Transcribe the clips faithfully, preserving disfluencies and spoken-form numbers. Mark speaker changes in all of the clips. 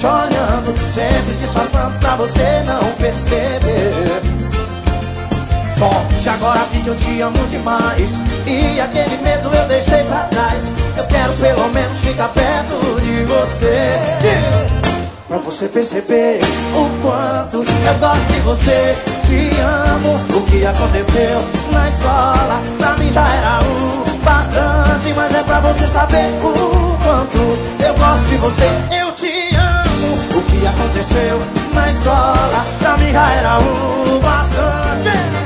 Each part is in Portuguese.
Speaker 1: te olhando, sempre disfarçando pra você não perceber. Só que agora vi que eu te amo demais, e aquele medo eu deixei pra trás. Eu quero pelo menos ficar perto de você, pra você perceber o quanto eu gosto de você. Te amo, o que aconteceu na escola pra mim já era o bastante, mas é pra você saber o quanto eu gosto de você. Eu te amo, o que aconteceu na escola pra mim já era o bastante.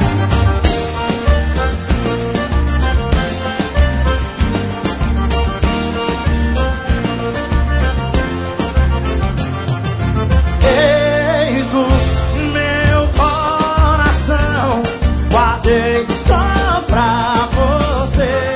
Speaker 1: Guardei só pra você.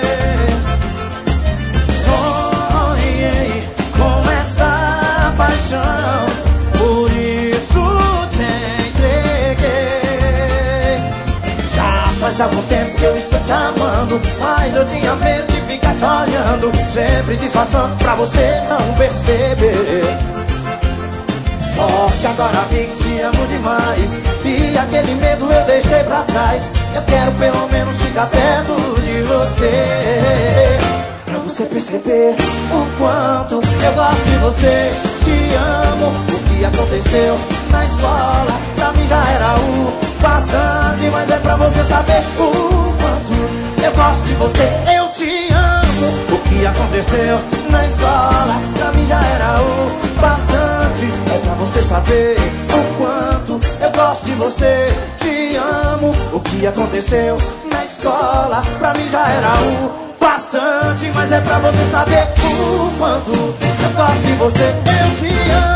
Speaker 1: Sonhei com essa paixão, por isso te entreguei. Já faz algum tempo que eu estou te amando, mas eu tinha medo de ficar te olhando, sempre disfarçando pra você não perceber. Só que agora vi que te amo demais, e aquele medo eu deixei pra trás. Eu quero pelo menos ficar perto de você, pra você perceber o quanto eu gosto de você. Te amo, o que aconteceu na escola pra mim já era o bastante, mas é pra você saber o quanto eu gosto de você. Eu te amo, o que aconteceu na escola pra mim já era o bastante, é pra você saber o quanto eu gosto de você. Te amo, o que aconteceu na escola pra mim já era o bastante, mas é pra você saber o quanto eu gosto de você. Eu te amo.